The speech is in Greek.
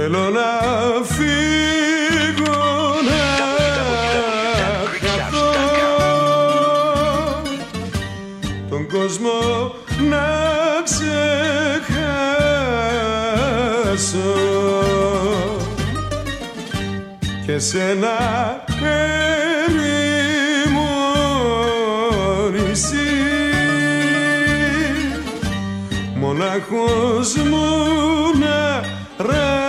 θέλω να φύγω, να χαθώ, τον κόσμο να ξεχάσω και σένα ερημό νησί, μονάχος μου να